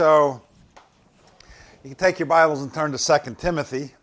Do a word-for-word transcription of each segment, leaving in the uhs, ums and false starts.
So you can take your Bibles and turn to Second Timothy.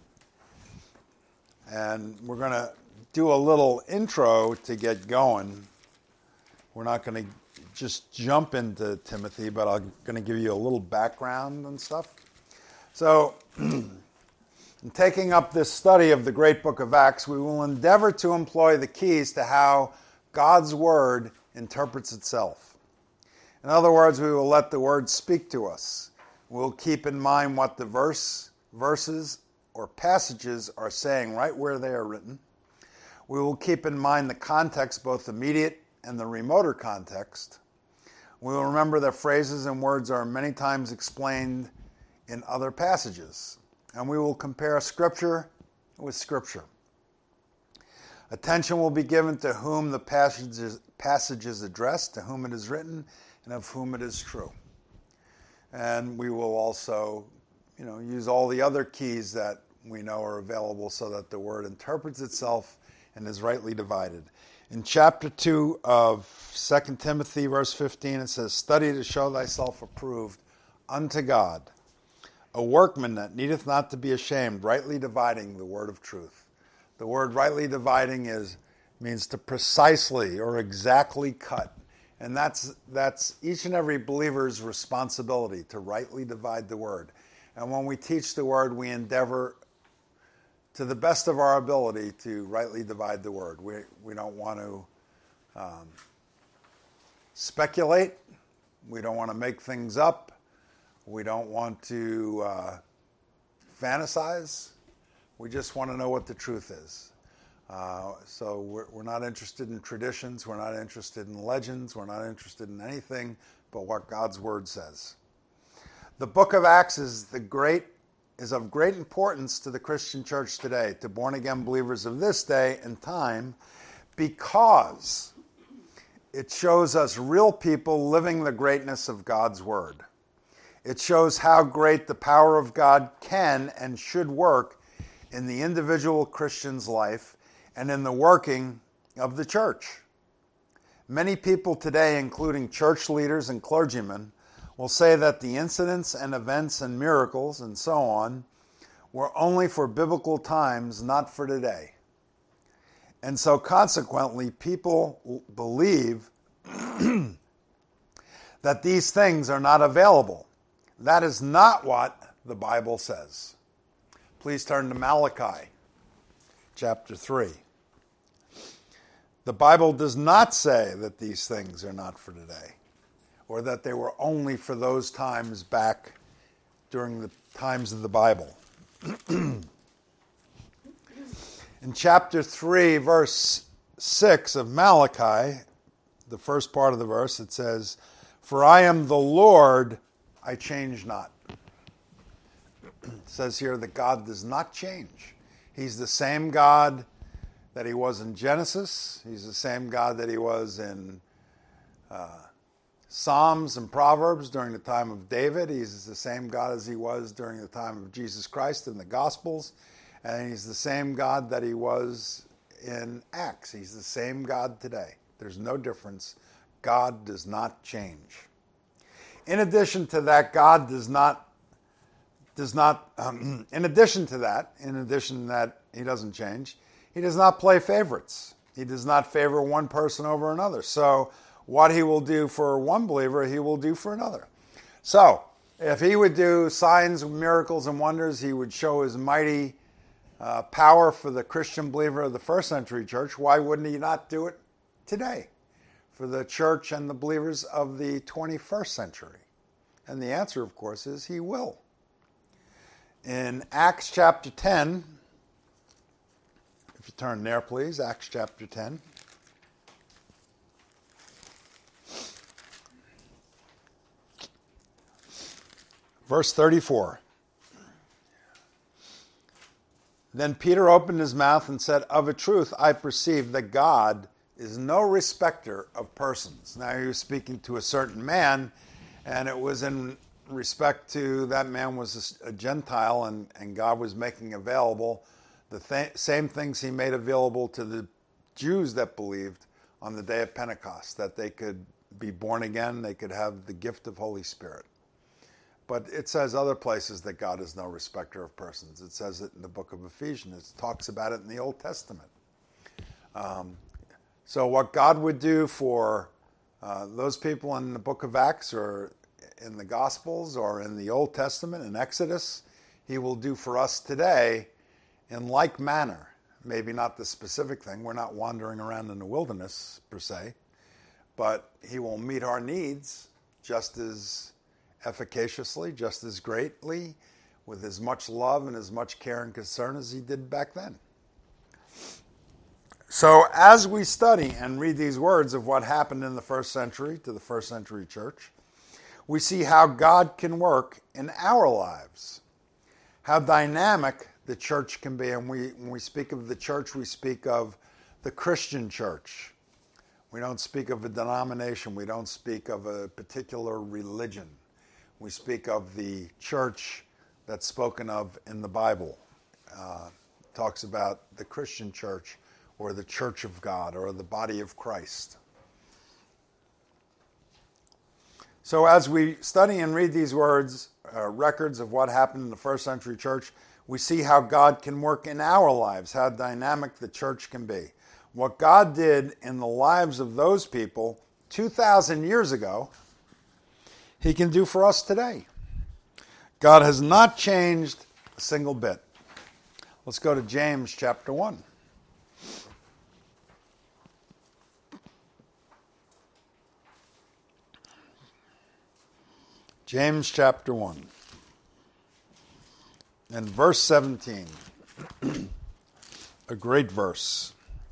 And we're going to do a little intro to get going. We're not going to just jump into Timothy, but I'm going to give you a little background and stuff. So, in taking up this study of the great book of Acts, we will endeavor to employ the keys to how God's Word interprets itself. In other words, we will let the Word speak to us. We'll keep in mind what the verse, verses or passages are saying right where they are written. We will keep in mind the context, both the immediate and the remoter context. We will remember that phrases and words are many times explained in other passages. And we will compare Scripture with Scripture. Attention will be given to whom the passage is, passage is addressed, to whom it is written, and of whom it is true. And we will also, you know, use all the other keys that we know are available so that the Word interprets itself and is rightly divided. In chapter two of Second Timothy, verse fifteen, it says, "Study to show thyself approved unto God, a workman that needeth not to be ashamed, rightly dividing the word of truth." The word rightly dividing is means to precisely or exactly cut. And that's that's each and every believer's responsibility to rightly divide the word. And when we teach the word, we endeavor to the best of our ability to rightly divide the word. We we don't want to um, speculate. We don't want to make things up. We don't want to uh, fantasize. We just want to know what the truth is. Uh, so we're, we're not interested in traditions. We're not interested in legends. We're not interested in anything but what God's Word says. The book of Acts is the great is of great importance to the Christian church today, to born-again believers of this day and time, because it shows us real people living the greatness of God's Word. It shows how great the power of God can and should work in the individual Christian's life and in the working of the church. Many people today, including church leaders and clergymen, will say that the incidents and events and miracles and so on were only for biblical times, not for today. And so consequently, people believe that these things are not available. That is not what the Bible says. Please turn to Malachi, chapter three. The Bible does not say that these things are not for today, or that they were only for those times back during the times of the Bible. In chapter three, verse six of Malachi, the first part of the verse, it says, "For I am the Lord, I change not." It says here that God does not change. He's the same God that he was in Genesis. He's the same God that he was in uh, Psalms and Proverbs during the time of David. He's the same God as he was during the time of Jesus Christ in the Gospels. And he's the same God that he was in Acts. He's the same God today. There's no difference. God does not change. In addition to that, God does not does not, um, in addition to that, in addition to that he doesn't change, he does not play favorites. He does not favor one person over another. So what he will do for one believer, he will do for another. So if he would do signs, miracles, and wonders, he would show his mighty uh, power for the Christian believer of the first century church. Why wouldn't he not do it today for the church and the believers of the twenty-first century? And the answer, of course, is he will. In Acts chapter ten, if you turn there, please, Acts chapter ten. Verse thirty-four. "Then Peter opened his mouth and said, Of a truth I perceive that God is no respecter of persons." Now he was speaking to a certain man, and it was in respect to that man was a Gentile, and, and God was making available the th- same things he made available to the Jews that believed on the day of Pentecost, that they could be born again, they could have the gift of Holy Spirit. But it says other places that God is no respecter of persons. It says it in the book of Ephesians. It talks about it in the Old Testament. Um, so what God would do for uh, those people in the book of Acts or in the Gospels or in the Old Testament, in Exodus, he will do for us today in like manner. Maybe not the specific thing. We're not wandering around in the wilderness, per se. But he will meet our needs just as efficaciously, just as greatly, with as much love and as much care and concern as he did back then. So as we study and read these words of what happened in the first century to the first century church, we see how God can work in our lives, how dynamic the church can be. And we, when we speak of the church, we speak of the Christian church. We don't speak of a denomination. We don't speak of a particular religion. We speak of the church that's spoken of in the Bible. Uh, talks about the Christian church or the church of God or the body of Christ. So as we study and read these words, uh, records of what happened in the first century church, we see how God can work in our lives, how dynamic the church can be. What God did in the lives of those people two thousand years ago, he can do for us today. God has not changed a single bit. Let's go to James chapter one. James chapter one. And verse seventeen. A great verse.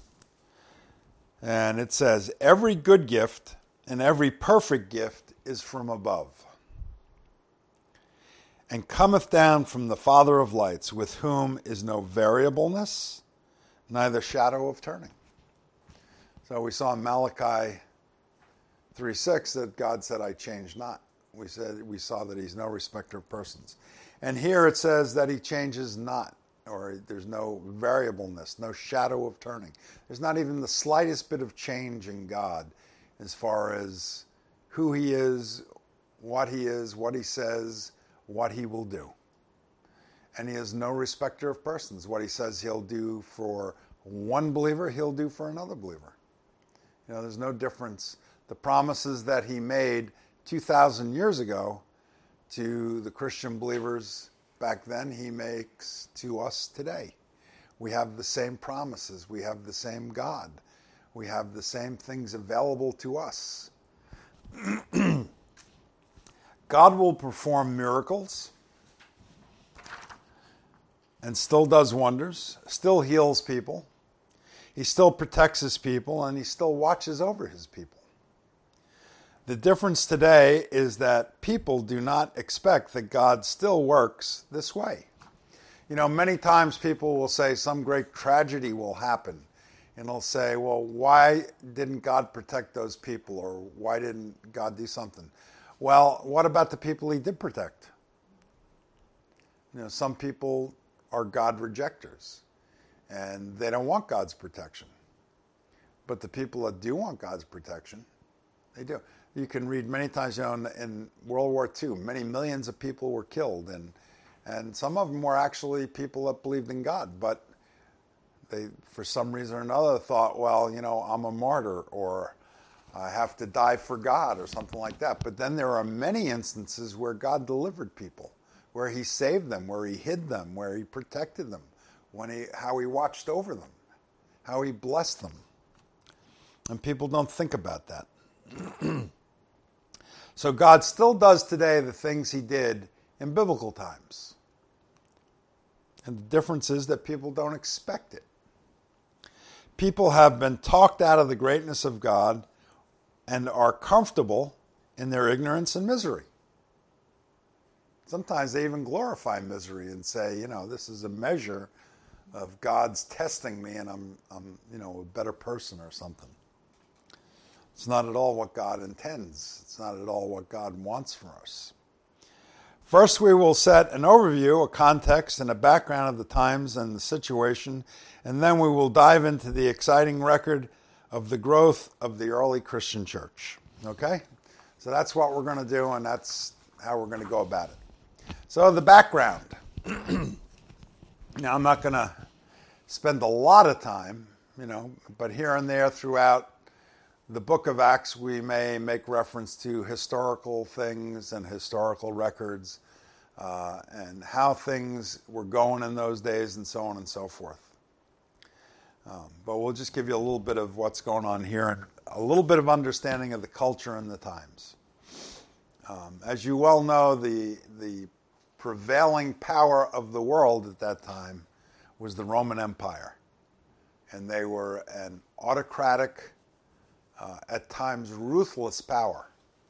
And it says, every good gift and every perfect gift is from above, and cometh down from the Father of lights, with whom is no variableness, neither shadow of turning. So we saw in Malachi three six that God said, I change not. We said we saw that he's no respecter of persons. And here it says that he changes not, or there's no variableness, no shadow of turning. There's not even the slightest bit of change in God as far as who he is, what he is, what he says, what he will do. And he is no respecter of persons. What he says he'll do for one believer, he'll do for another believer. You know, there's no difference. The promises that he made two thousand years ago to the Christian believers back then, he makes to us today. We have the same promises. We have the same God. We have the same things available to us. God will perform miracles and still does wonders, still heals people. He still protects his people, and he still watches over his people. The difference today is that people do not expect that God still works this way. You know, many times people will say some great tragedy will happen. And they'll say, well, why didn't God protect those people? Or why didn't God do something? Well, what about the people he did protect? You know, some people are God rejectors. And they don't want God's protection. But the people that do want God's protection, they do. You can read many times, you know, in, in World War Two, many millions of people were killed. And, and some of them were actually people that believed in God. But they, for some reason or another, thought, well, you know, I'm a martyr, or I have to die for God, or something like that. But then there are many instances where God delivered people, where he saved them, where he hid them, where he protected them, when he, how he watched over them, how he blessed them. And people don't think about that. So God still does today the things he did in biblical times. And the difference is that people don't expect it. People have been talked out of the greatness of God and are comfortable in their ignorance and misery. Sometimes they even glorify misery and say, you know, this is a measure of God's testing me, and I'm, I'm, you know, a better person or something. It's not at all what God intends. It's not at all what God wants for us. First, we will set an overview, a context, and a background of the times and the situation, and then we will dive into the exciting record of the growth of the early Christian church. Okay? So that's what we're going to do, and that's how we're going to go about it. So the background. Now, I'm not going to spend a lot of time, you know, but here and there throughout the book of Acts, we may make reference to historical things and historical records uh, and how things were going in those days and so on and so forth. Um, but we'll just give you a little bit of what's going on here and a little bit of understanding of the culture and the times. Um, as you well know, the the prevailing power of the world at that time was the Roman Empire. And they were an autocratic, uh, at times ruthless power.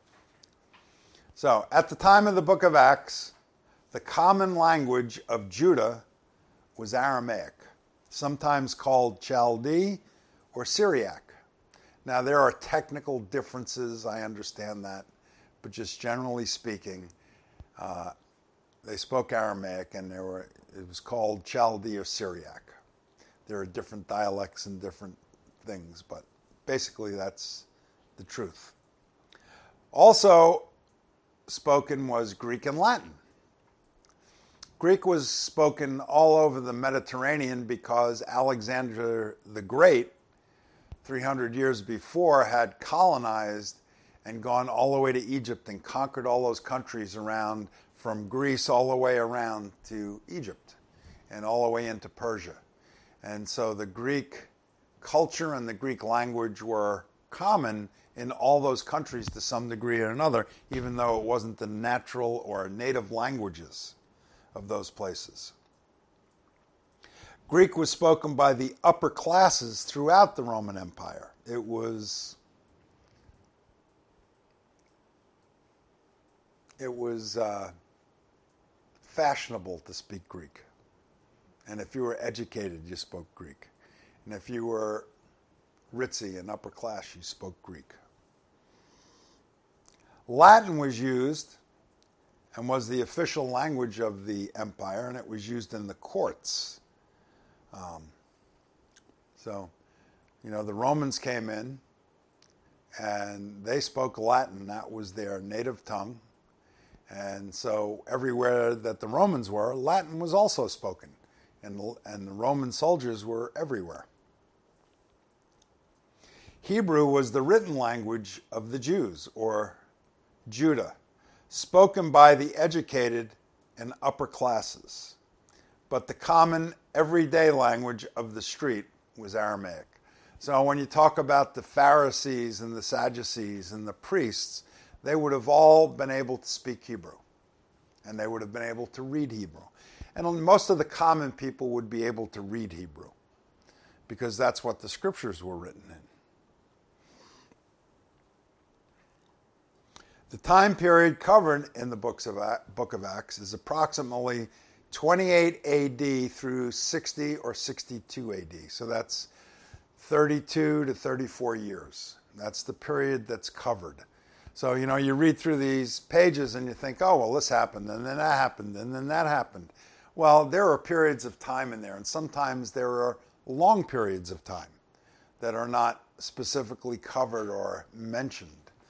So, at the time of the book of Acts, the common language of Judah was Aramaic, sometimes called Chaldee or Syriac. Now, there are technical differences, I understand that, but just generally speaking, uh, they spoke Aramaic, and there were, it was called Chaldee or Syriac. There are different dialects and different things, but basically that's the truth. Also spoken was Greek and Latin. Greek was spoken all over the Mediterranean because Alexander the Great, three hundred years before, had colonized and gone all the way to Egypt and conquered all those countries around, from Greece all the way around to Egypt and all the way into Persia. And so the Greek culture and the Greek language were common in all those countries to some degree or another, even though it wasn't the natural or native languages of those places. Greek was spoken by the upper classes throughout the Roman Empire. It was it was uh, fashionable to speak Greek. And if you were educated, you spoke Greek. And if you were ritzy and upper class, you spoke Greek. Latin was used and was the official language of the empire, and it was used in the courts. Um, so, you know, the Romans came in, and they spoke Latin. That was their native tongue. And so everywhere that the Romans were, Latin was also spoken. And, and the Roman soldiers were everywhere. Hebrew was the written language of the Jews, or Judah, spoken by the educated and upper classes. But the common everyday language of the street was Aramaic. So when you talk about the Pharisees and the Sadducees and the priests, they would have all been able to speak Hebrew, and they would have been able to read Hebrew. And most of the common people would be able to read Hebrew, because that's what the scriptures were written in. The time period covered in the books of Book of Acts is approximately twenty-eight A D through sixty or sixty-two A D. So that's thirty-two to thirty-four years. That's the period that's covered. So, you know, you read through these pages and you think, oh, well, this happened, and then that happened, and then that happened. Well, there are periods of time in there, and sometimes there are long periods of time that are not specifically covered or mentioned.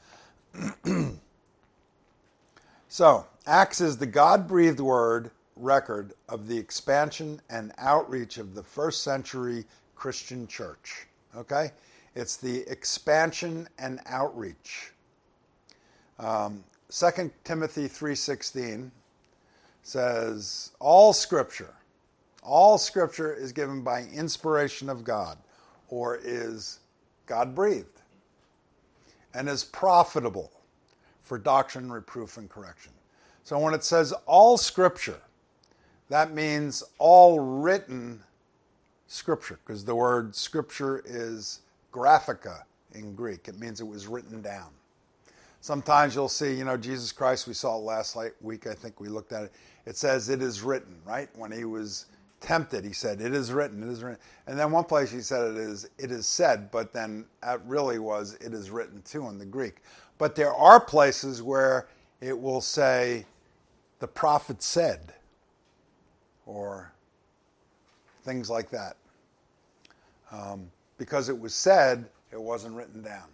So, Acts is the God-breathed word record of the expansion and outreach of the first century Christian church. Okay? It's the expansion and outreach. Um, Second Timothy three sixteen says, all scripture, all scripture is given by inspiration of God, or is God-breathed, and is profitable for doctrine, reproof, and correction. So when it says all scripture, that means all written scripture, because the word scripture is graphica in Greek. It means it was written down. Sometimes you'll see, you know, Jesus Christ, we saw it last week, I think we looked at it. It says, it is written, right? When he was tempted, he said, it is written, it is written. And then one place he said it is, it is said, but then it really was, it is written too in the Greek. But there are places where it will say, the prophet said, or things like that. Um, because it was said, it wasn't written down.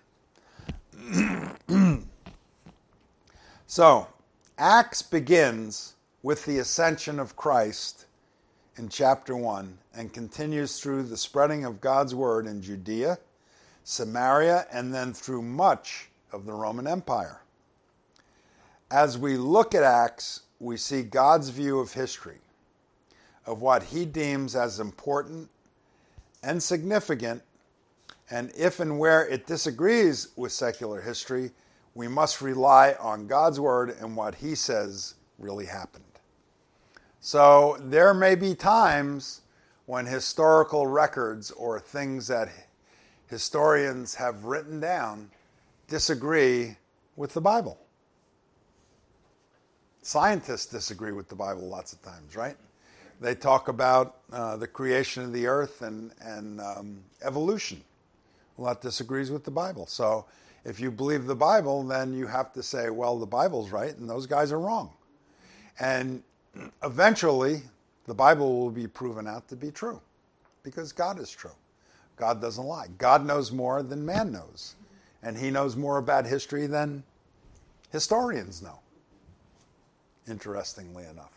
So, Acts begins with the ascension of Christ in chapter one and continues through the spreading of God's word in Judea, Samaria, and then through much of the Roman Empire. As we look at Acts, we see God's view of history, of what he deems as important and significant, and if and where it disagrees with secular history, we must rely on God's word and what he says really happened. So there may be times when historical records or things that historians have written down disagree with the Bible. Scientists disagree with the Bible lots of times, right? They talk about uh, the creation of the earth and, and um, evolution. Well, that disagrees with the Bible. So if you believe the Bible, then you have to say, well, the Bible's right and those guys are wrong. And eventually, the Bible will be proven out to be true because God is true. God doesn't lie. God knows more than man knows. And he knows more about history than historians know, interestingly enough.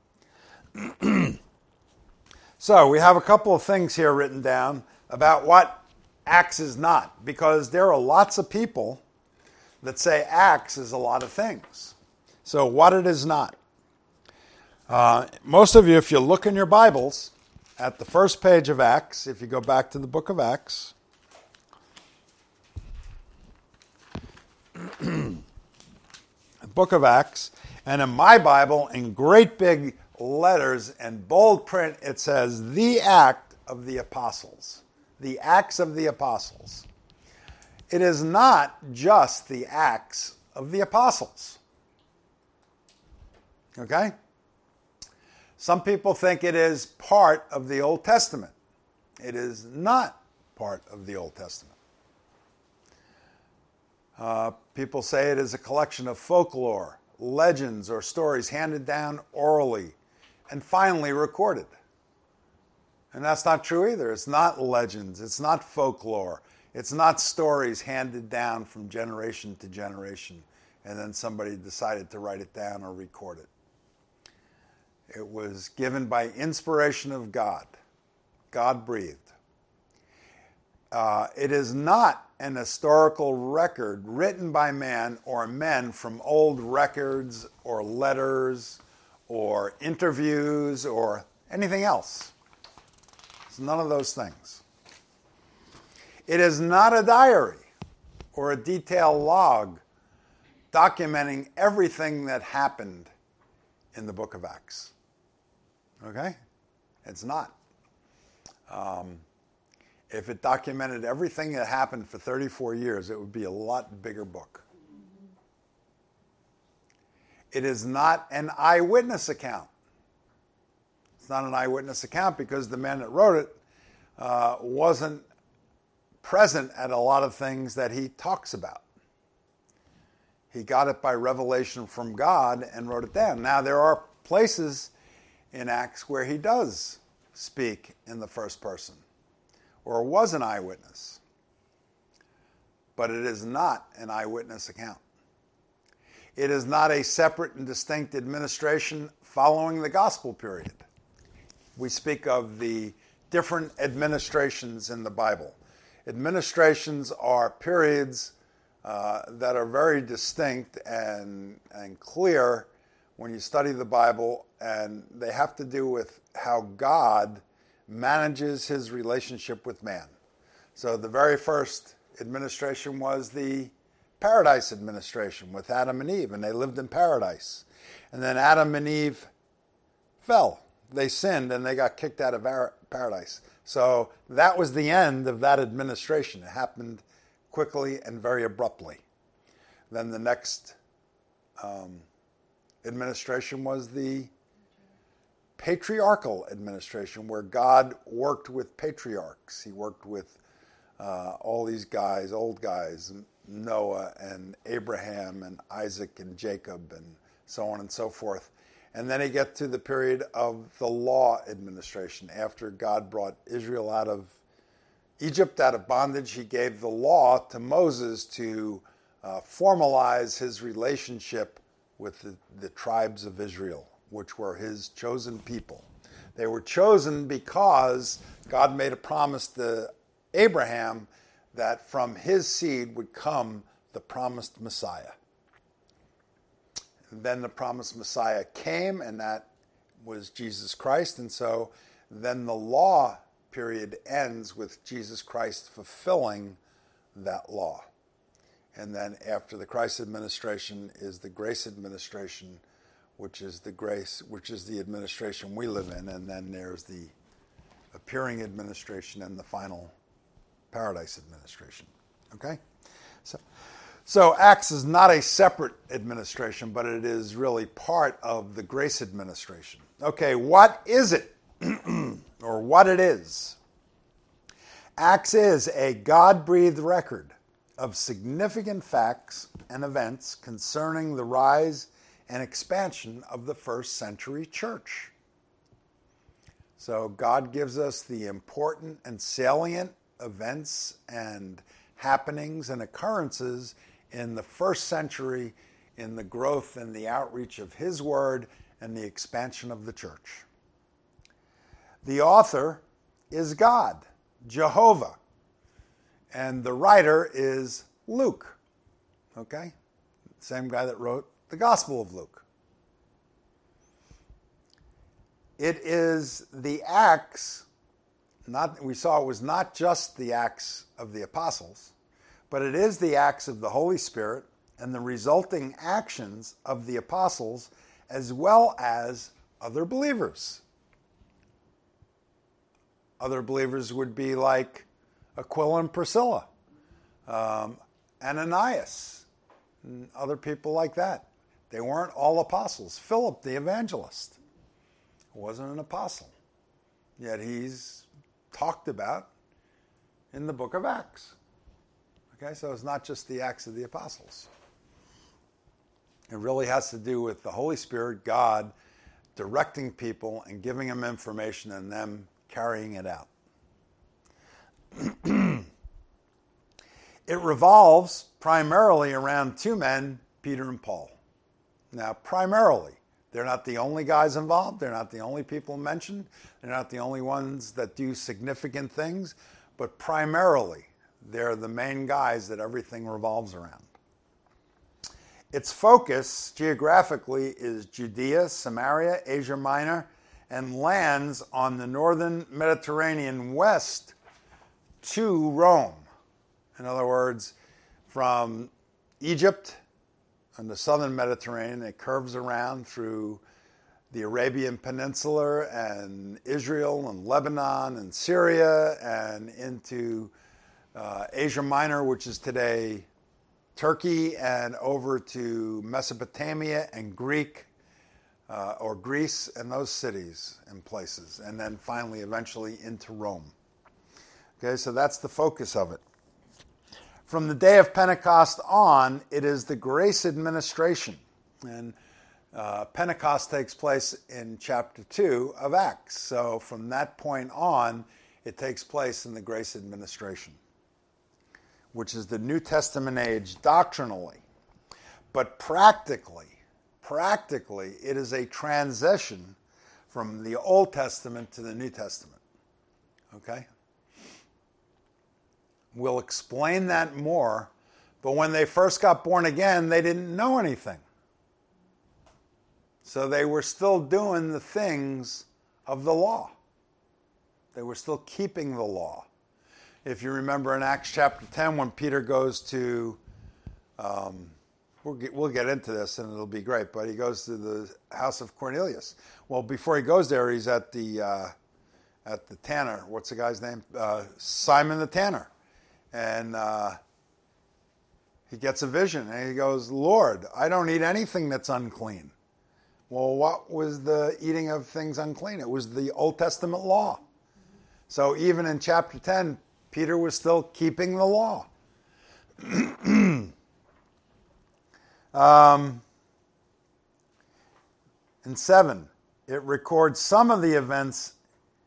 So we have a couple of things here written down about what Acts is not, because there are lots of people that say Acts is a lot of things. So what it is not. Uh, most of you, if you look in your Bibles at the first page of Acts, if you go back to the book of Acts, the book of Acts, and in my Bible, in great big letters and bold print, it says, the act of the apostles. The Acts of the Apostles. It is not just the Acts of the Apostles. Okay? Some people think it is part of the Old Testament. It is not part of the Old Testament. Uh, people say it is a collection of folklore, legends, or stories handed down orally and finally recorded. And that's not true either. It's not legends. It's not folklore. It's not stories handed down from generation to generation, and then somebody decided to write it down or record it. It was given by inspiration of God. God breathed. Uh, it is not an historical record written by man or men from old records or letters or interviews or anything else. It's none of those things. It is not a diary or a detailed log documenting everything that happened in the book of Acts. Okay? It's not. Um, if it documented everything that happened for thirty-four years, it would be a lot bigger book. It is not an eyewitness account. It's not an eyewitness account because the man that wrote it uh, wasn't present at a lot of things that he talks about. He got it by revelation from God and wrote it down. Now, there are places in Acts where he does speak in the first person or was an eyewitness, but it is not an eyewitness account. It is not a separate and distinct administration following the gospel period. We speak of the different administrations in the Bible. Administrations are periods uh, that are very distinct and, and clear when you study the Bible, and they have to do with how God manages his relationship with man. So the very first administration was the Paradise administration with Adam and Eve, and they lived in paradise. And then Adam and Eve fell. They sinned and they got kicked out of paradise. So that was the end of that administration. It happened quickly and very abruptly. Then the next um, administration was the patriarchal administration, where God worked with patriarchs. He worked with uh, all these guys, old guys, Noah and Abraham and Isaac and Jacob and so on and so forth. And then he gets to the period of the law administration. After God brought Israel out of Egypt, out of bondage, he gave the law to Moses to uh, formalize his relationship with the, the tribes of Israel, which were his chosen people. They were chosen because God made a promise to Abraham that from his seed would come the promised Messiah. And then the promised Messiah came, and that was Jesus Christ. And so then the law period ends with Jesus Christ fulfilling that law. And then after the Christ administration is the grace administration, which is the grace, which is the administration we live in. And then there's the appearing administration and the final paradise administration. Okay? So, so Acts is not a separate administration, but it is really part of the grace administration. Okay, what is it? Or what it is? Acts is a God-breathed record of significant facts and events concerning the rise and expansion of the first century church. So God gives us the important and salient events and happenings and occurrences in the first century in the growth and the outreach of his word and the expansion of the church. The author is God, Jehovah, and the writer is Luke, okay? Same guy that wrote the Gospel of Luke. It is the Acts, not, we saw it was not just the Acts of the Apostles, but it is the Acts of the Holy Spirit and the resulting actions of the apostles as well as other believers. Other believers would be like Aquila and Priscilla, um, Ananias, and other people like that. They weren't all apostles. Philip, the evangelist, wasn't an apostle, yet he's talked about in the book of Acts. Okay, so it's not just the Acts of the Apostles. It really has to do with the Holy Spirit, God, directing people and giving them information and them carrying it out. It revolves primarily around two men, Peter and Paul. Now, primarily, they're not the only guys involved. They're not the only people mentioned. They're not the only ones that do significant things. But primarily, they're the main guys that everything revolves around. Its focus geographically is Judea, Samaria, Asia Minor, and lands on the northern Mediterranean west to Rome. In other words, from Egypt and the southern Mediterranean, it curves around through the Arabian Peninsula and Israel and Lebanon and Syria and into uh, Asia Minor, which is today Turkey, and over to Mesopotamia and Greek uh, or Greece and those cities and places, and then finally eventually into Rome. Okay, so that's the focus of it. From the day of Pentecost on, it is the grace administration. And uh, Pentecost takes place in chapter two of Acts. So from that point on, it takes place in the grace administration, which is the New Testament age doctrinally. But practically, practically, it is a transition from the Old Testament to the New Testament. Okay? We'll explain that more, but when they first got born again, they didn't know anything. So they were still doing the things of the law. They were still keeping the law. If you remember in Acts chapter ten, when Peter goes to, um, we'll, get, we'll get into this and it'll be great, but he goes to the house of Cornelius. Well, before he goes there, he's at the, uh, at the tanner. What's the guy's name? Uh, Simon the tanner. And uh, he gets a vision, and he goes, Lord, I don't eat anything that's unclean. Well, what was the eating of things unclean? It was the Old Testament law. So even in chapter ten, Peter was still keeping the law. um, in seven, it records some of the events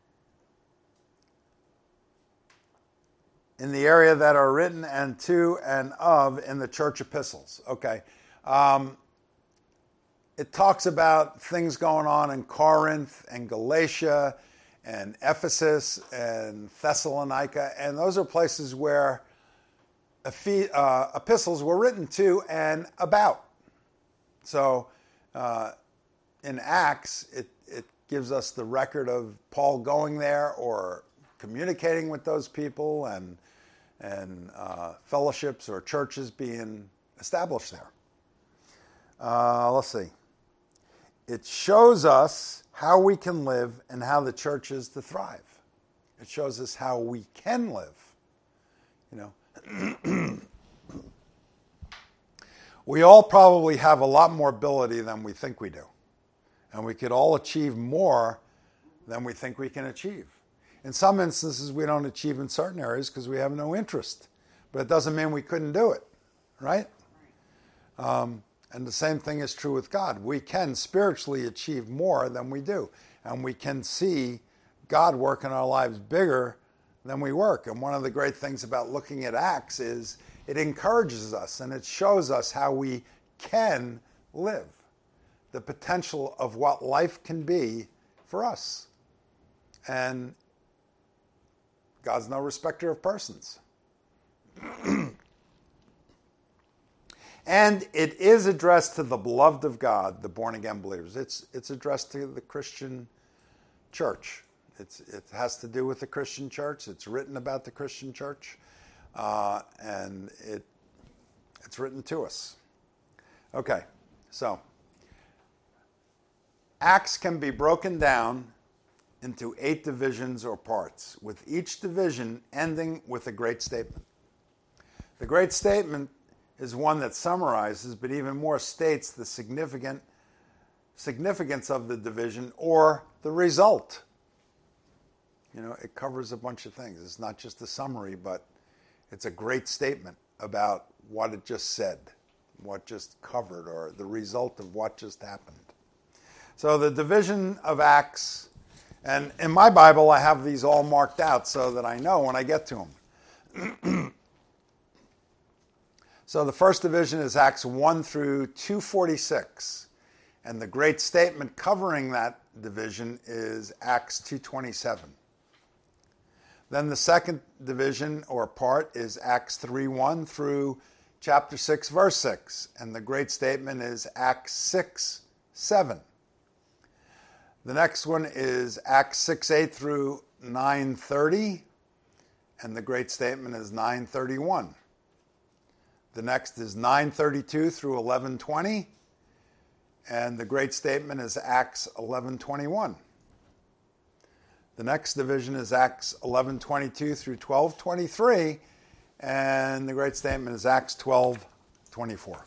in the area that are written and to and of in the church epistles. Okay. Um, it talks about things going on in Corinth and Galatia and Ephesus and Thessalonica, and those are places where uh, epistles were written to and about. So uh, in Acts, it, it gives us the record of Paul going there or communicating with those people and, and uh, fellowships or churches being established there. Uh, let's see. It shows us how we can live and how the church is to thrive. It shows us how we can live. You know, we all probably have a lot more ability than we think we do. And we could all achieve more than we think we can achieve. In some instances, we don't achieve in certain areas because we have no interest. But it doesn't mean we couldn't do it, right? Um, And the same thing is true with God. We can spiritually achieve more than we do. And we can see God work in our lives bigger than we work. And one of the great things about looking at Acts is it encourages us and it shows us how we can live. The potential of what life can be for us. And God's no respecter of persons. And it is addressed to the beloved of God, the born-again believers. It's, it's addressed to the Christian church. It's, it has to do with the Christian church. It's written about the Christian church. Uh, and it, it's written to us. Okay, so Acts can be broken down into eight divisions or parts, with each division ending with a great statement. The great statement is one that summarizes, but even more states the significant significance of the division or the result. You know, it covers a bunch of things. It's not just a summary, but it's a great statement about what it just said, what just covered, or the result of what just happened. So the division of Acts, and in my Bible I have these all marked out so that I know when I get to them. So the first division is Acts one through two forty-six. And the great statement covering that division is Acts two twenty-seven. Then the second division or part is Acts three one through chapter six, verse six. And the great statement is Acts six seven. The next one is Acts six eight through nine thirty. And the great statement is nine thirty-one. The next is nine thirty-two through eleven twenty, and the great statement is Acts eleven twenty-one. The next division is Acts eleven twenty-two through twelve twenty-three, and the great statement is Acts twelve twenty-four.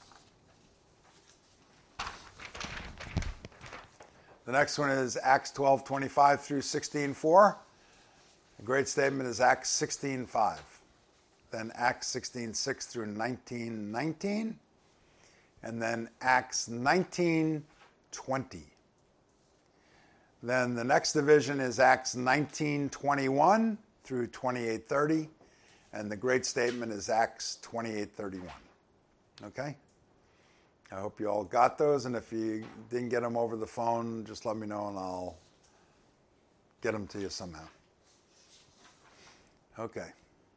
The next one is Acts twelve twenty-five through sixteen four. The great statement is Acts sixteen five. Then Acts sixteen six through nineteen nineteen, and then Acts nineteen twenty. Then the next division is Acts nineteen twenty-one through twenty-eight thirty, and the great statement is Acts twenty-eight thirty-one. Okay? I hope you all got those, and if you didn't get them over the phone, just let me know and I'll get them to you somehow. Okay.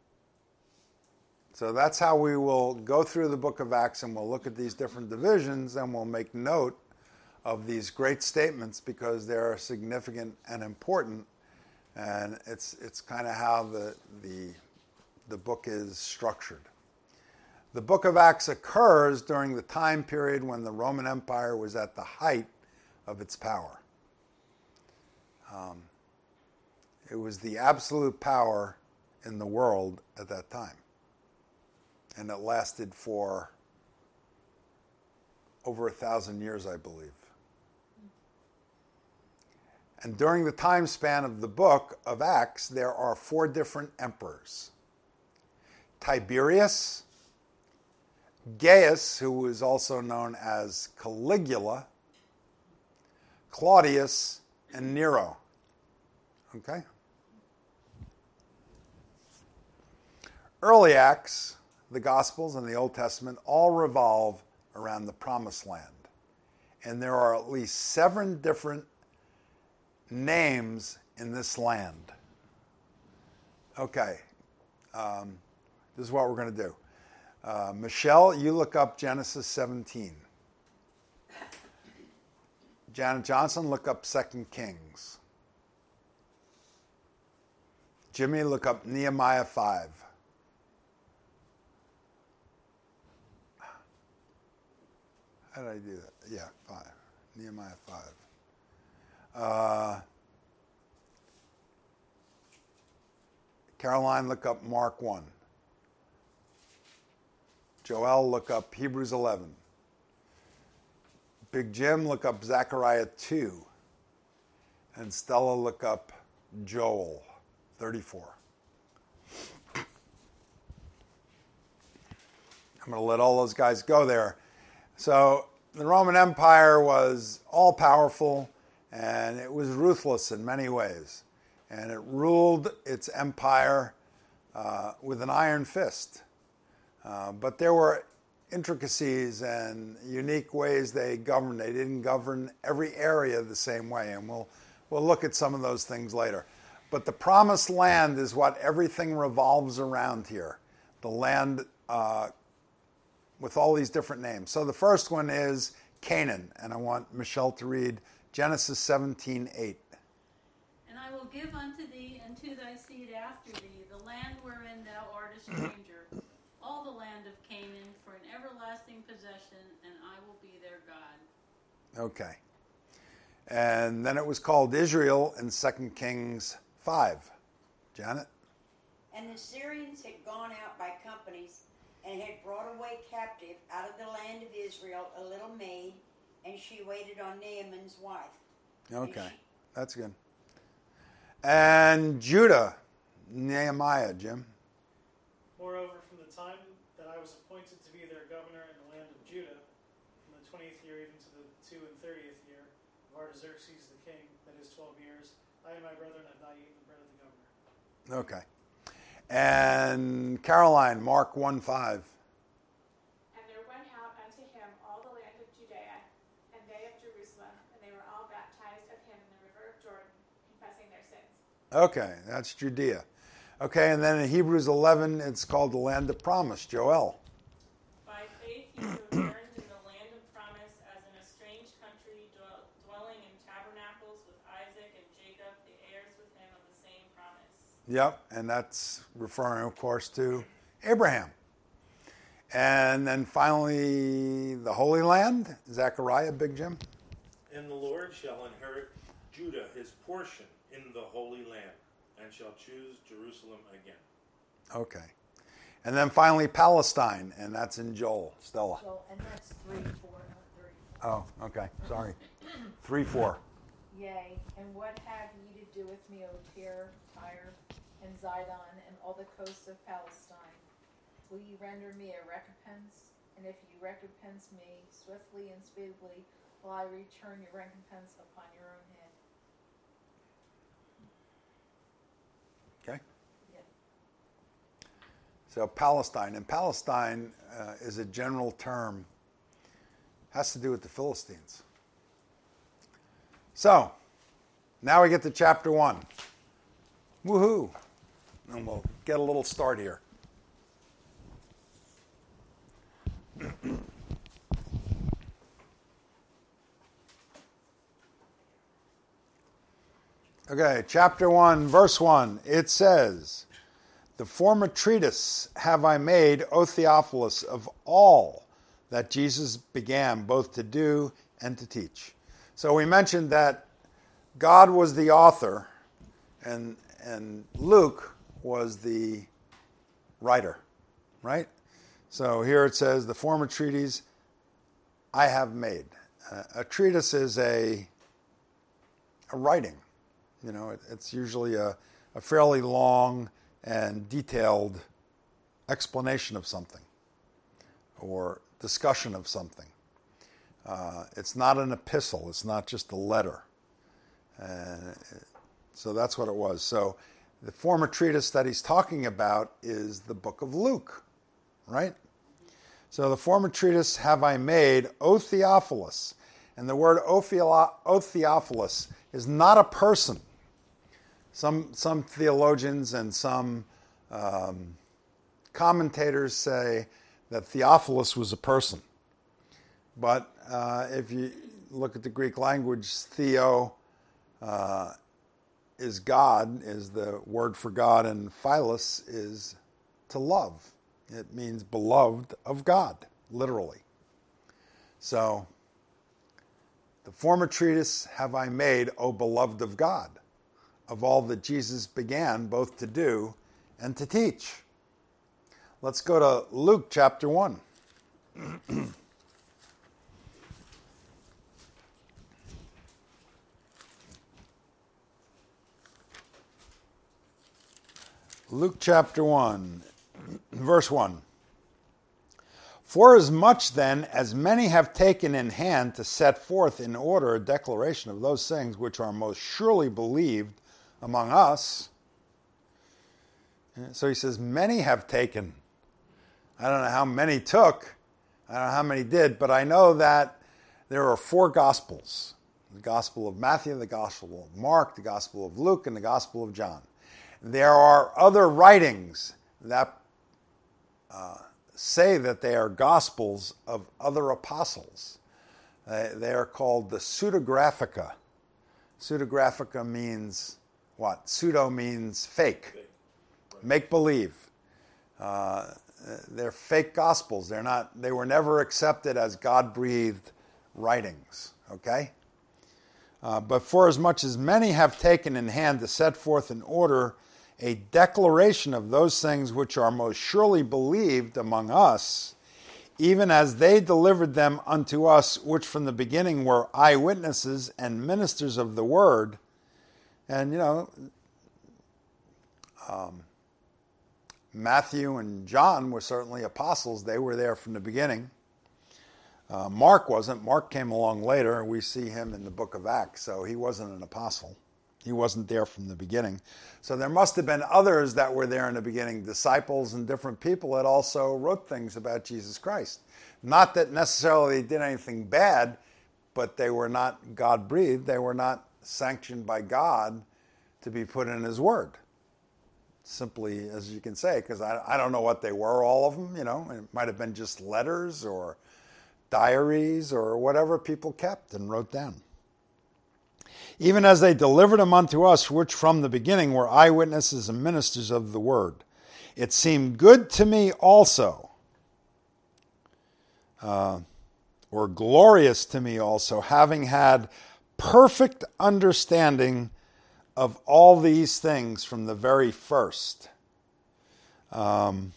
So that's how we will go through the book of Acts, and we'll look at these different divisions, and we'll make note of these great statements because they're significant and important, and it's it's kind of how the, the, the book is structured. The book of Acts occurs during the time period when the Roman Empire was at the height of its power. Um, it was the absolute power in the world at that time. And it lasted for over a thousand years, I believe. And during the time span of the book of Acts, there are four different emperors. Tiberius, Gaius, who was also known as Caligula, Claudius, and Nero. Okay? Early Acts, the Gospels and the Old Testament all revolve around the Promised Land, and there are at least seven different names in this land. Okay, um, this is what we're going to do. Uh, Michelle, you look up Genesis seventeen. Janet Johnson, look up Second Kings. Jimmy, look up Nehemiah five. How did I do that? Yeah, five. Nehemiah five. Uh, Caroline, look up Mark one. Joel, look up Hebrews eleven. Big Jim, look up Zechariah two. And Stella, look up Joel thirty-four. I'm going to let all those guys go there. So the Roman Empire was all-powerful, and it was ruthless in many ways. And it ruled its empire uh, with an iron fist. Uh, but there were intricacies and unique ways they governed. They didn't govern every area the same way, and we'll we'll look at some of those things later. But the Promised Land is what everything revolves around here. The land uh, with all these different names. So the first one is Canaan, and I want Michelle to read Genesis seventeen eight. And I will give unto thee and to thy seed after thee the land wherein thou art a stranger, all the land of Canaan, for an everlasting possession, and I will be their God. Okay. And then it was called Israel in Second Kings five. Janet? And the Syrians had gone out by companies and had brought away captive out of the land of Israel a little maid, and she waited on Naaman's wife. Okay, she, that's good. And Judah, Nehemiah, Jim? Moreover, from the time that I was appointed to be their governor in the land of Judah, from the twentieth year even to the two and thirtieth year of Artaxerxes the king, that is twelve years, I and my brethren have not eaten the bread of the governor. Okay. And Caroline, Mark one five. And there went out unto him all the land of Judea, and they of Jerusalem, and they were all baptized of him in the river of Jordan, confessing their sins. Okay, that's Judea. Okay, and then in Hebrews eleven, it's called the land of promise. Joel. By faith he sojourned in the land of promise as in a strange country, dwell, dwelling in tabernacles with Isaac and Jacob, the heirs with him of the same promise. Yep, and that's referring, of course, to Abraham. And then finally, the Holy Land, Zechariah, Big Jim. And the Lord shall inherit Judah his portion in the Holy Land, and shall choose Jerusalem again. Okay. And then finally, Palestine, and that's in Joel. Stella. Joel, and that's three, four, not thirty-four. Oh, okay. Sorry. three four. Yea, and what have ye to do with me, O Tyre, Tyre, and Zidon, and all the coasts of Palestine? Will ye render me a recompense? And if ye recompense me swiftly and speedily, will I return your recompense upon your own head? Okay. Yeah. So Palestine, and Palestine uh, is a general term, has to do with the Philistines. So, now we get to chapter one. Woohoo! And we'll get a little start here. Okay, chapter one, verse one. It says, "The former treatise have I made, O Theophilus, of all that Jesus began both to do and to teach." So we mentioned that God was the author and, and Luke was the writer, right? So here it says, "The former treatise I have made." Uh, a treatise is a, a writing. You know, it, it's usually a, a fairly long and detailed explanation of something or discussion of something. Uh, it's not an epistle. It's not just a letter. Uh, so that's what it was. So the former treatise that he's talking about is the book of Luke, right? So the former treatise have I made, O Theophilus. And the word Otheophilus is not a person. Some, some theologians and some um, commentators say that Theophilus was a person. But uh, if you look at the Greek language, theo uh, is God, is the word for God, and philos is to love. It means beloved of God, literally. So, the former treatise have I made, O beloved of God, of all that Jesus began both to do and to teach. Let's go to Luke chapter one. Luke chapter one, verse one. Forasmuch then as many have taken in hand to set forth in order a declaration of those things which are most surely believed among us. So he says, many have taken. I don't know how many took. I don't know how many did, but I know that there are four Gospels. The Gospel of Matthew, the Gospel of Mark, the Gospel of Luke, and the Gospel of John. There are other writings that uh, say that they are Gospels of other apostles. Uh, they are called the pseudographica. Pseudographica means what? Pseudo means fake, make-believe. Uh, they're fake Gospels. They're not. They were never accepted as God-breathed writings. Okay. Uh, but for as much as many have taken in hand to set forth in order a declaration of those things which are most surely believed among us, even as they delivered them unto us, which from the beginning were eyewitnesses and ministers of the word. And, you know, um, Matthew and John were certainly apostles. They were there from the beginning. Uh, Mark wasn't. Mark came along later. We see him in the book of Acts, so he wasn't an apostle. He wasn't there from the beginning. So there must have been others that were there in the beginning, disciples and different people that also wrote things about Jesus Christ. Not that necessarily they did anything bad, but they were not God-breathed. They were not sanctioned by God to be put in his word. Simply, as you can say, because I, I don't know what they were, all of them. You know, it might have been just letters or diaries or whatever people kept and wrote down. Even as they delivered them unto us, which from the beginning were eyewitnesses and ministers of the word. It seemed good to me also, uh, or glorious to me also, having had perfect understanding of all these things from the very first. Um,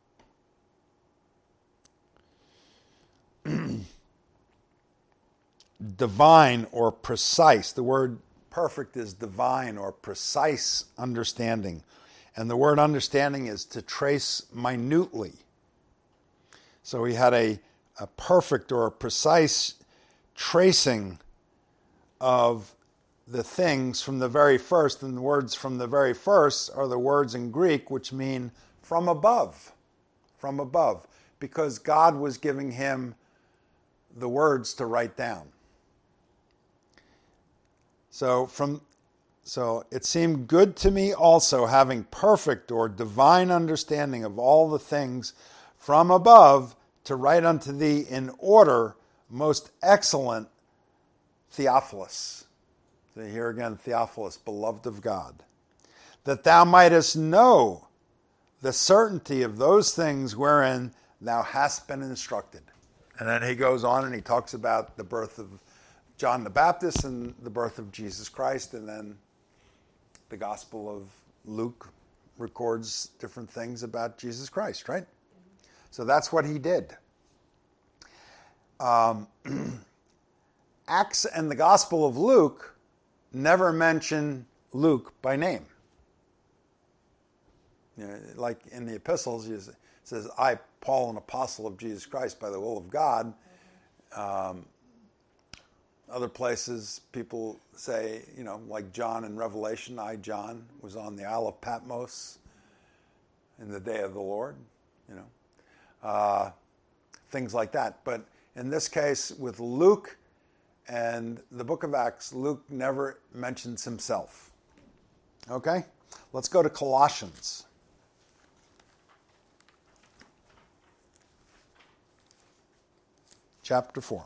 divine or precise. The word perfect is divine or precise understanding. And the word understanding is to trace minutely. So he had a, a perfect or a precise tracing of the things from the very first. And the words from the very first are the words in Greek which mean from above. From above. Because God was giving him the words to write down. So from so it seemed good to me also, having perfect or divine understanding of all the things from above, to write unto thee in order, most excellent Theophilus. So here again, Theophilus, beloved of God, that thou mightest know the certainty of those things wherein thou hast been instructed. And then he goes on and he talks about the birth of John the Baptist and the birth of Jesus Christ, and then the Gospel of Luke records different things about Jesus Christ, right? So that's what he did. Um, Acts and the Gospel of Luke never mention Luke by name. You know, like in the epistles, it says, I, Paul, an apostle of Jesus Christ by the will of God. Um, Other places, people say, you know, like John in Revelation, I, John, was on the Isle of Patmos in the day of the Lord, you know, uh, things like that. But in this case, with Luke and the book of Acts, Luke never mentions himself. Okay? Let's go to Colossians. Chapter four.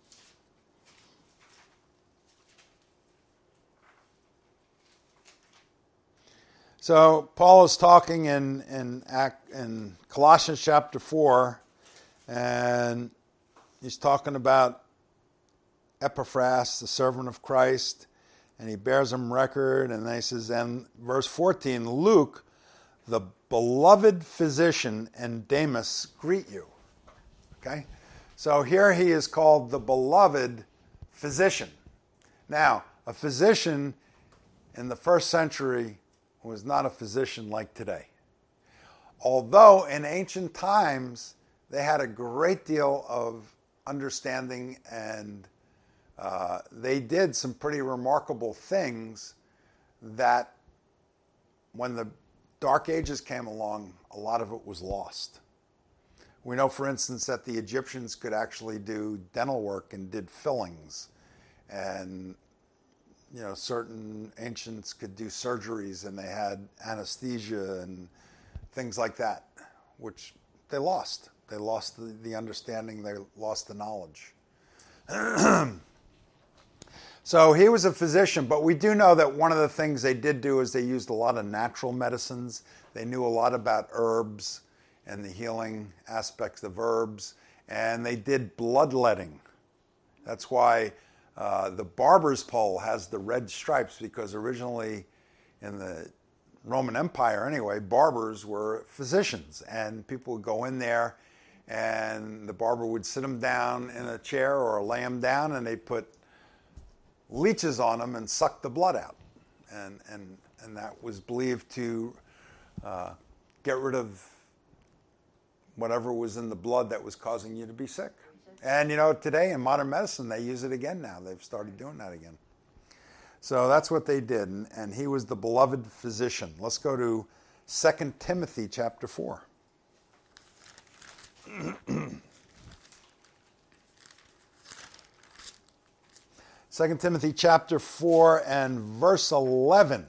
So Paul is talking in in, Act, in Colossians chapter four, and he's talking about Epaphras, the servant of Christ, and he bears him record, and then he says, and verse fourteen, Luke, the beloved physician, and Demas greet you. Okay? So here he is called the beloved physician. Now, a physician in the first century was not a physician like today. Although in ancient times, they had a great deal of understanding, and uh, they did some pretty remarkable things that when the Dark Ages came along, a lot of it was lost. We know, for instance, that the Egyptians could actually do dental work and did fillings, and you know, certain ancients could do surgeries, and they had anesthesia and things like that, which they lost. They lost the, the understanding, they lost the knowledge. So he was a physician, but we do know that one of the things they did do is they used a lot of natural medicines. They knew a lot about herbs and the healing aspects of herbs, and they did bloodletting. That's why uh, the barber's pole has the red stripes, because originally in the Roman Empire anyway, barbers were physicians, and people would go in there and the barber would sit them down in a chair or lay them down, and they put leeches on them and suck the blood out. And, and, and that was believed to uh, get rid of whatever was in the blood that was causing you to be sick. And, you know, today in modern medicine, they use it again now. They've started doing that again. So that's what they did, and, and he was the beloved physician. Let's go to Second Timothy chapter four. Second Timothy chapter four and verse eleven.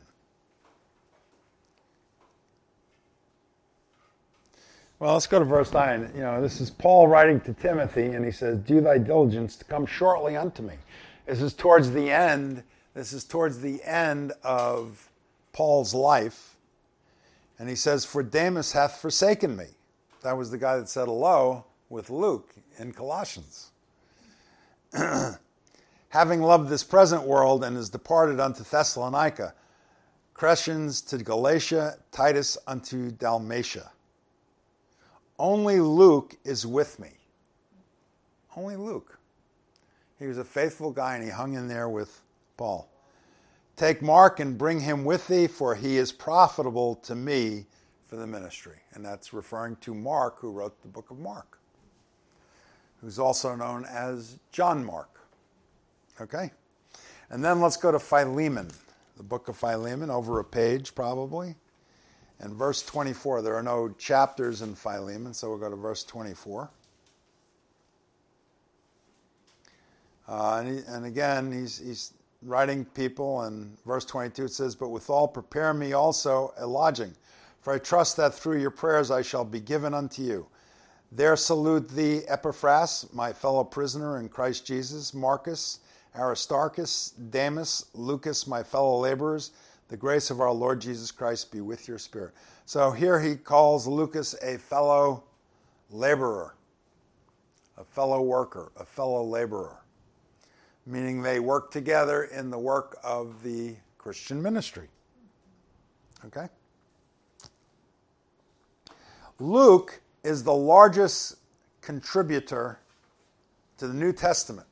Well, let's go to verse nine. You know, this is Paul writing to Timothy, and he says, do thy diligence to come shortly unto me. This is towards the end. This is towards the end of Paul's life. And he says, for Demas hath forsaken me. That was the guy that said hello with Luke in Colossians. Having loved this present world, and is departed unto Thessalonica, Crescens to Galatia, Titus unto Dalmatia. Only Luke is with me. Only Luke. He was a faithful guy, and he hung in there with Paul. Take Mark and bring him with thee, for he is profitable to me for the ministry. And that's referring to Mark, who wrote the book of Mark, who's also known as John Mark. Okay? And then let's go to Philemon, the book of Philemon, over a page probably. And verse twenty-four, there are no chapters in Philemon, so we'll go to verse twenty-four. Uh, and, he, and again, he's, he's writing people, and verse twenty-two it says, but withal prepare me also a lodging, for I trust that through your prayers I shall be given unto you. There salute thee Epaphras, my fellow prisoner in Christ Jesus, Marcus, Aristarchus, Demas, Lucas, my fellow laborers. The grace of our Lord Jesus Christ be with your spirit. So here he calls Lucas a fellow laborer, a fellow worker, a fellow laborer, meaning they work together in the work of the Christian ministry. Okay? Luke is the largest contributor to the New Testament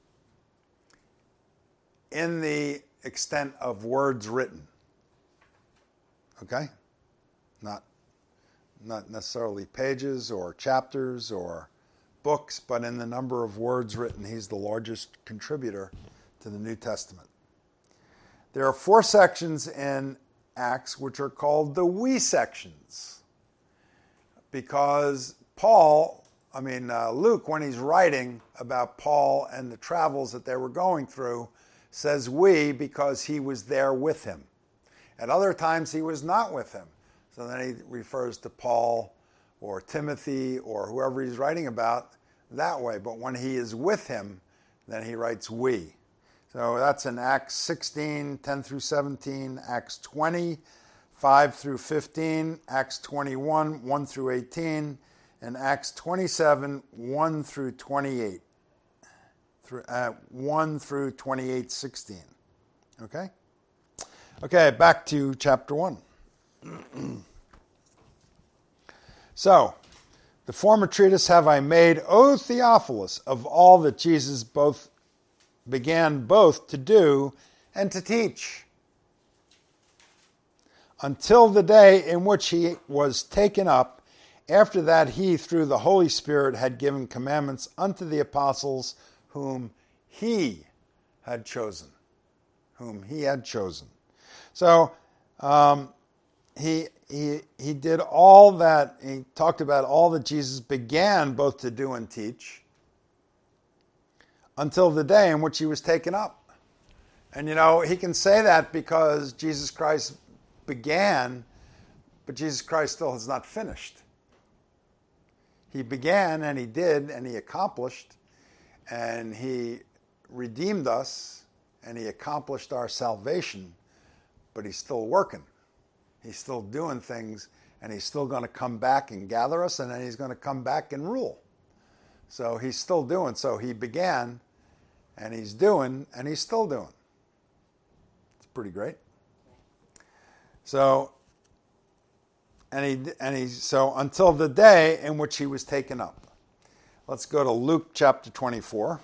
in the extent of words written. Okay? Not, not necessarily pages or chapters or books, but in the number of words written, he's the largest contributor to the New Testament. There are four sections in Acts which are called the we sections, because Paul I mean, uh, Luke, when he's writing about Paul and the travels that they were going through, says we because he was there with him. At other times, he was not with him. So then he refers to Paul or Timothy or whoever he's writing about that way. But when he is with him, then he writes we. So that's in Acts sixteen, ten through seventeen, Acts twenty, five through fifteen, Acts twenty-one, one through eighteen, and Acts twenty-seven, one through twenty-eight. Through, uh, one through twenty-eight, sixteen. Okay? Okay, back to chapter one. So, the former treatise have I made, O Theophilus, of all that Jesus both began both to do and to teach, until the day in which he was taken up. After that he, through the Holy Spirit, had given commandments unto the apostles whom he had chosen. Whom he had chosen. So, um, he he he did all that, he talked about all that Jesus began both to do and teach, until the day in which he was taken up. And you know, he can say that because Jesus Christ began, but Jesus Christ still has not finished. He began, and he did, and he accomplished, and he redeemed us, and he accomplished our salvation, but he's still working. He's still doing things, and he's still going to come back and gather us, and then he's going to come back and rule. So he's still doing. So he began, and he's doing, and he's still doing. It's pretty great. So, and he and he so until the day in which he was taken up. Let's go to Luke chapter twenty-four.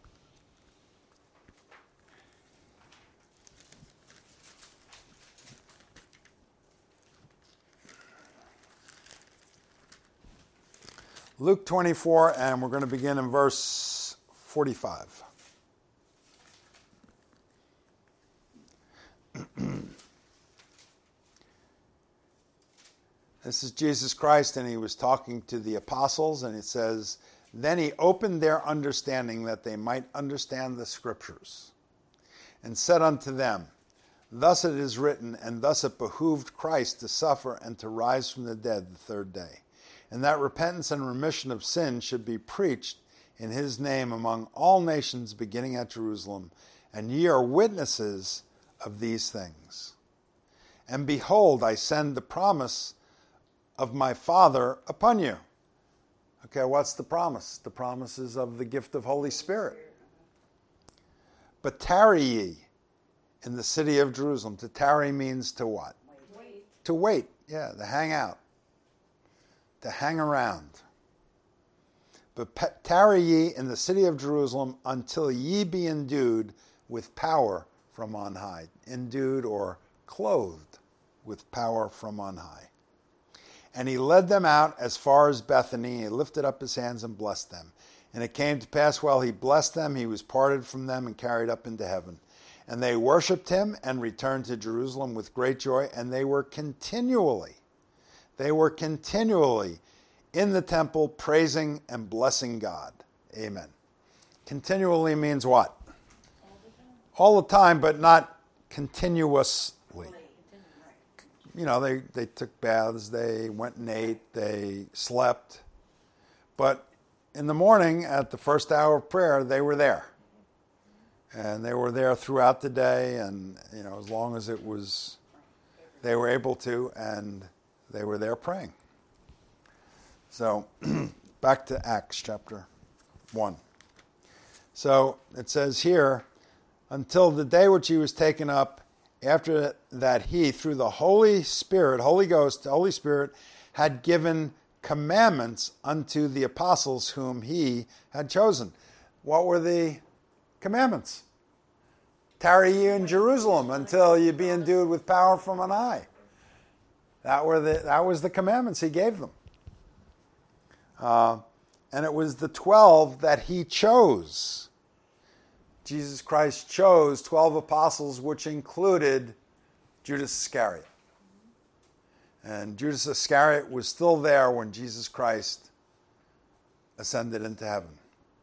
Luke twenty-four, and we're going to begin in verse forty-five. This is Jesus Christ, and he was talking to the apostles, and it says, Then he opened their understanding that they might understand the Scriptures, and said unto them, Thus it is written, and thus it behooved Christ to suffer and to rise from the dead the third day, and that repentance and remission of sins should be preached in his name among all nations, beginning at Jerusalem. And ye are witnesses of these things. And behold, I send the promise of my Father upon you. Okay, what's the promise? The promise is of the gift of Holy Spirit. But tarry ye in the city of Jerusalem. To tarry means to what? Wait. To wait, yeah, to hang out. To hang around. But tarry ye in the city of Jerusalem until ye be endued with power from on high. Endued or clothed with power from on high. And he led them out as far as Bethany. He lifted up his hands and blessed them. And it came to pass while he blessed them, he was parted from them and carried up into heaven. And they worshipped him and returned to Jerusalem with great joy. And they were continually They were continually in the temple praising and blessing God. Amen. Continually means what? All the time, but not continuously. You know, they, they took baths, they went and ate, they slept. But in the morning, at the first hour of prayer, they were there. And they were there throughout the day, and, you know, as long as it was, they were able to, and they were there praying. So, back to Acts chapter one. So, it says here, until the day which he was taken up, after that he, through the Holy Spirit, Holy Ghost, the Holy Spirit, had given commandments unto the apostles whom he had chosen. What were the commandments? Tarry ye in Jerusalem until ye be endued with power from on high. That were the that was the commandments he gave them. Uh, and it was the twelve that he chose. Jesus Christ chose twelve apostles, which included Judas Iscariot. And Judas Iscariot was still there when Jesus Christ ascended into heaven,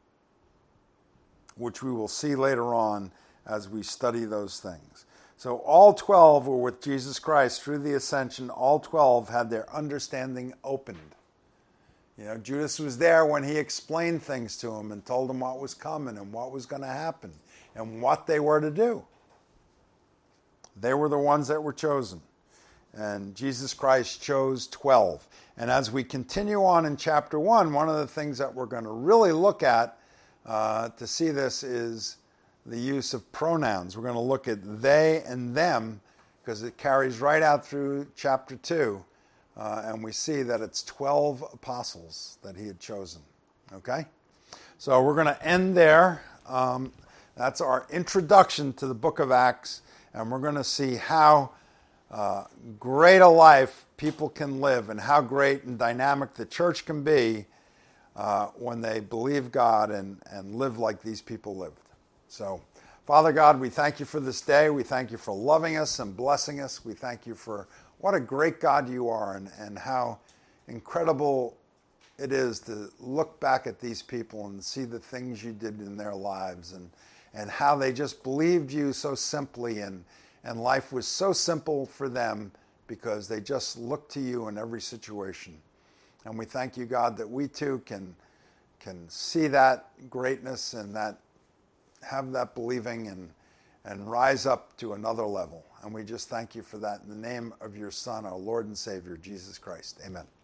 which we will see later on as we study those things. So all twelve were with Jesus Christ through the ascension. All twelve had their understanding opened. You know, Judas was there when he explained things to him and told him what was coming and what was going to happen and what they were to do. They were the ones that were chosen. And Jesus Christ chose twelve. And as we continue on in chapter one, one of the things that we're going to really look at uh, to see this is the use of pronouns. We're going to look at they and them because it carries right out through chapter two. Uh, and we see that it's twelve apostles that he had chosen. Okay? So we're going to end there. Um, that's our introduction to the book of Acts. And we're going to see how uh, great a life people can live and how great and dynamic the church can be uh, when they believe God and, and live like these people lived. So, Father God, we thank you for this day. We thank you for loving us and blessing us. We thank you for what a great God you are and, and how incredible it is to look back at these people and see the things you did in their lives and, and how they just believed you so simply and, and life was so simple for them because they just looked to you in every situation. And we thank you, God, that we too can, can see that greatness and that have that believing and, and rise up to another level. And we just thank you for that in the name of your Son, our Lord and Savior, Jesus Christ. Amen.